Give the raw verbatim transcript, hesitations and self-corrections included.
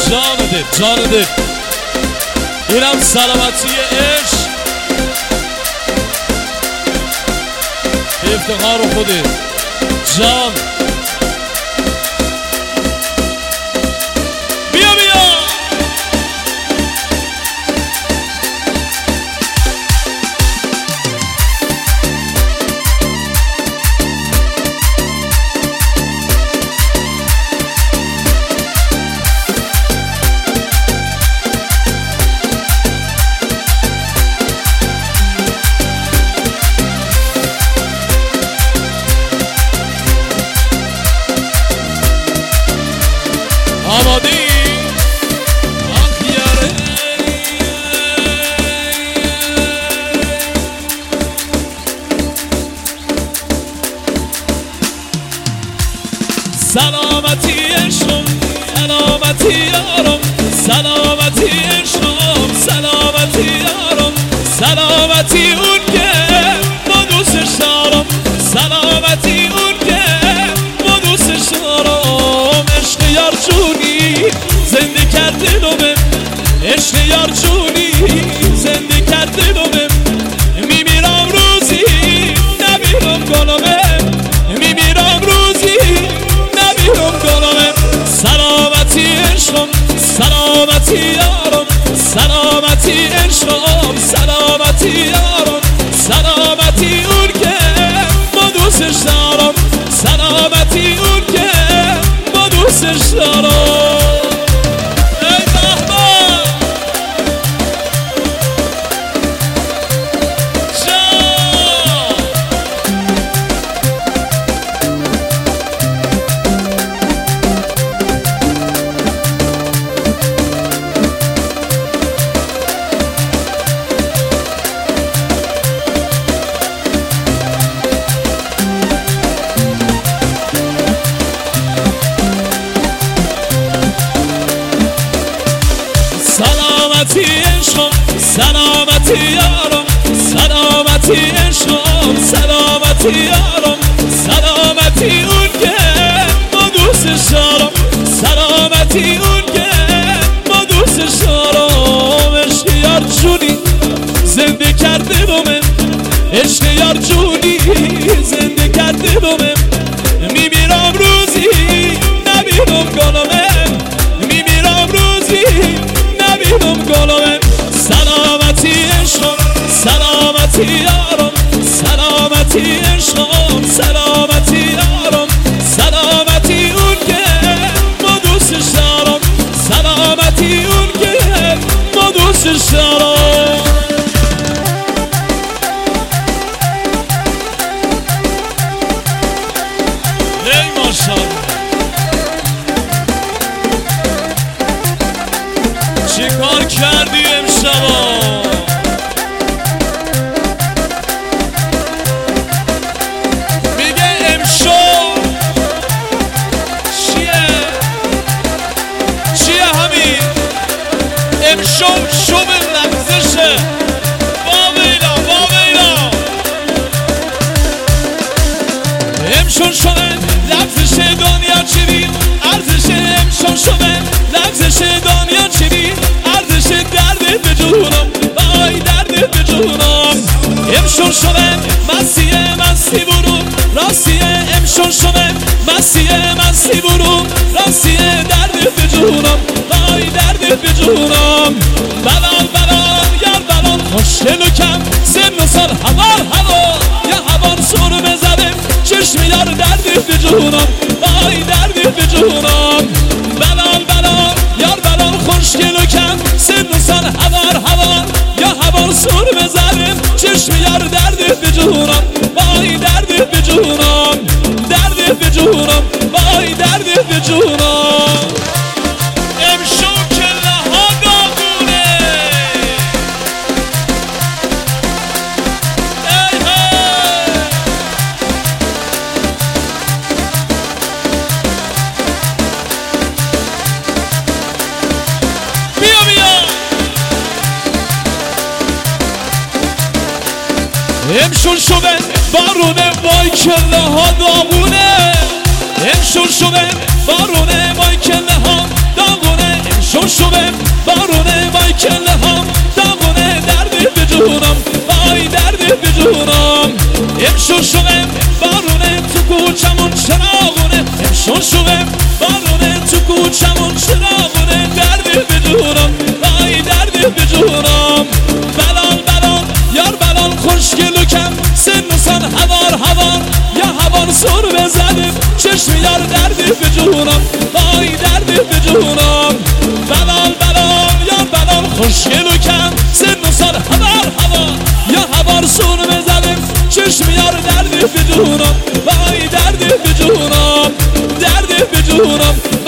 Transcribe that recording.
جان دل جان دل اینم سلامتی عشق افتخار خودت جان بیا بیا آماده ای؟ آخ یاره سلامتی عشقم سلامتی یارم سلامتی عشقم سلامتی یارم سلامتی اون که ما دوستش دارم سلامتی اون که ما دوستش دارم عشق یار جونی زنده کرد دلمه عشق یار جونی زنده کرد دلمه میمیرم روزی نمیرم گلمه میمیرم روزی نمیرم گلمه سلامتی عشقم سلامتی یارم سلامتی عشقم سلامتی یارم سلامتی اون که ما دوستش دارم سلامتی اون که ما دوستش دارم ای بهمن جان سلامتی عشقم سلامتی یارم سلامتی عشقم سلامتی یارم سلامتی اون که ما دوستش دارم سلامتی اون که ما دوستش دارم عشق یار جونی زنده کرده دلمه عشق یار جونی زنده کرده دلمه میمیرم روزی نمیرم گلمه میمیرم روزی نمیرم گلمه سلامتی عشقم سلامتی یارم سلامتی عشقم سلامتی یارم سلامتی اون که ما دوستش دارم سلامتی اون که ما دوستش دارم ای ماشاءالله چی کار کردی امشبا میگه امشو چیه چیه همین امشو شو به لغزشه واویلا واویلا امشو شو به لغزش دنیا چی بید ارزش امشو شو به لغزش دنیا چی بید ارزش درد به جونم وای درد به جونم امشون شده مسیه مستی برون راستیه امشون شده مسیه مستی برون راستیه درد به جونم وای درد به جونم بلال بلال یار بلال خوشگل و کم سن و سال هوار هوار یه هوار سر بزدم چشم یار درد به جونم وای درد به جونم بلال بلال یار بلال خوشگل و کم سن و سال هوار هوار یا هوار سر بزدم چشم یار درد به جونم وای درد به جونم درد به جونم وای درد به جونم امشو کله ها داغونه ای هی بیا بیا امشون شده بارونه وای کله ها داغونه امشون شده بارونه وای کله ها داغونه امشون شوه بارونه وای کله هم داغونه دردی به جونم وای دردی به جونم امشون شوه بارونه تو کوچمون چراغونه امشون شوه بارونه تو کوچمون چراغونه دردی به جونم وای دردی به جونم بلال بلال یار بلال خوشگلو کم سن و سال هوار هوار یا هوار سر بزنیم چشم یار دردی به جونم وای دردی به جونم بلال بلال یار بلال خوشگلو کم سن و سال هوار هوار یا هوار سر بزنیم چشم یار دردی به جونم وای دردی به جونم دردی به جونم